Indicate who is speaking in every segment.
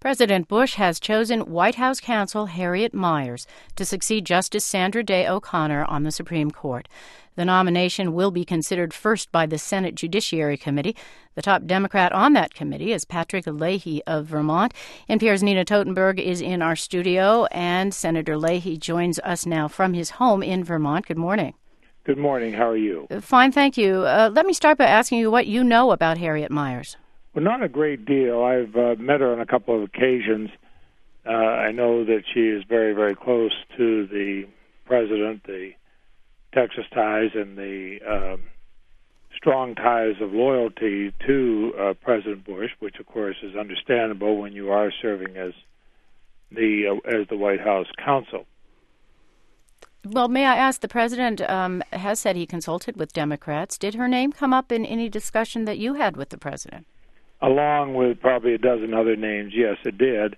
Speaker 1: President Bush has chosen White House counsel Harriet Miers to succeed Justice Sandra Day O'Connor on the Supreme Court. The nomination will be considered first by the Senate Judiciary Committee. The top Democrat on that committee is Patrick Leahy of Vermont. NPR's Nina Totenberg is in our studio, and Senator Leahy joins us now from his home in Vermont. Good morning.
Speaker 2: Good morning. How are you?
Speaker 1: Fine, thank you. Let me start by asking you what you know about Harriet Miers.
Speaker 2: Well, not a great deal. I've met her on a couple of occasions. I know that she is very, very close to the president, the Texas ties, and the strong ties of loyalty to President Bush, which, of course, is understandable when you are serving as the White House counsel.
Speaker 1: Well, may I ask, the president has said he consulted with Democrats. Did her name come up in any discussion that you had with the president?
Speaker 2: Along with probably a dozen other names, yes, it did.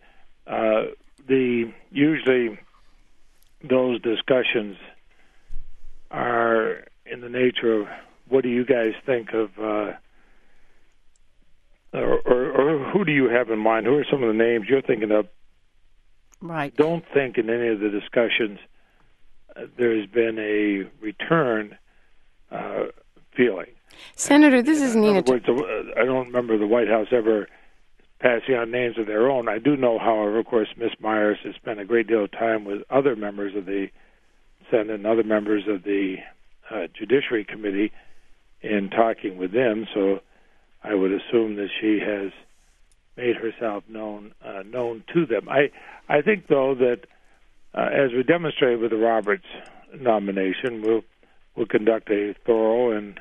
Speaker 2: Usually those discussions are in the nature of, what do you guys think of, or who do you have in mind? Who are some of the names you're thinking of?
Speaker 1: Right.
Speaker 2: Don't think in any of the discussions there's been a return feeling.
Speaker 1: Senator, this is Nina.
Speaker 2: In other words, I don't remember the White House ever passing on names of their own. I do know, however, of course, Ms. Miers has spent a great deal of time with other members of the Senate and other members of the Judiciary Committee in talking with them, so I would assume that she has made herself known to them. I think, though, that as we demonstrated with the Roberts nomination, we'll conduct a thorough and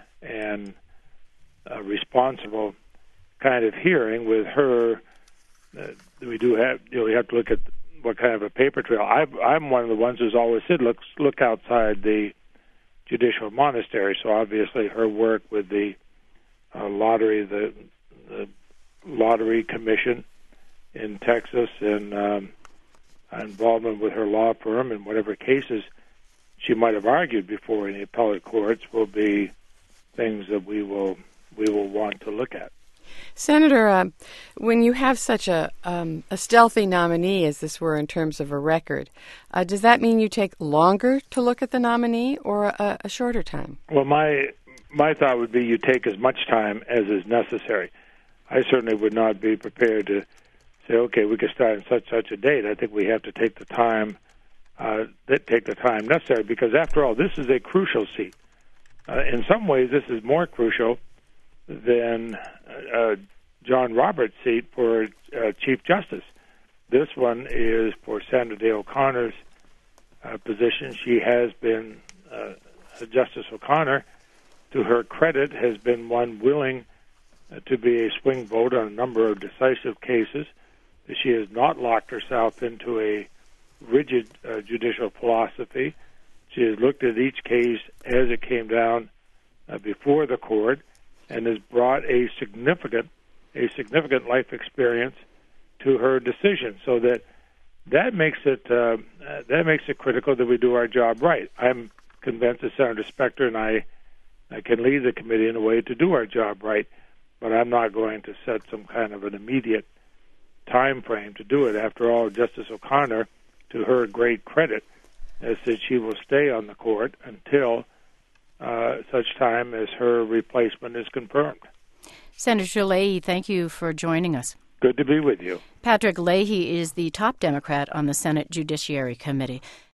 Speaker 2: responsible kind of hearing with her. We have to look at what kind of a paper trail. I'm one of the ones who's always said, look outside the judicial monastery. So obviously, her work with the lottery, the lottery commission in Texas, and involvement with her law firm and whatever cases she might have argued before in the appellate courts will be things that we will want to look at.
Speaker 3: Senator, when you have such a stealthy nominee, as this were in terms of a record, does that mean you take longer to look at the nominee or a shorter time?
Speaker 2: Well, my thought would be you take as much time as is necessary. I certainly would not be prepared to say, okay, we can start on such a date. I think we have to take the time necessary, because after all, this is a crucial seat. In some ways, this is more crucial than John Roberts' seat for Chief Justice. This one is for Sandra Day O'Connor's position. She has been, Justice O'Connor, to her credit, has been one willing to be a swing vote on a number of decisive cases. She has not locked herself into a rigid judicial philosophy. She has looked at each case as it came down before the court, and has brought a significant life experience to her decision. So that makes it critical that we do our job right. I'm convinced that Senator Specter and I can lead the committee in a way to do our job right, but I'm not going to set some kind of an immediate time frame to do it. After all, Justice O'Connor, to her great credit, has said she will stay on the court until such time as her replacement is confirmed.
Speaker 1: Senator Leahy, thank you for joining us.
Speaker 2: Good to be with you.
Speaker 1: Patrick Leahy is the top Democrat on the Senate Judiciary Committee.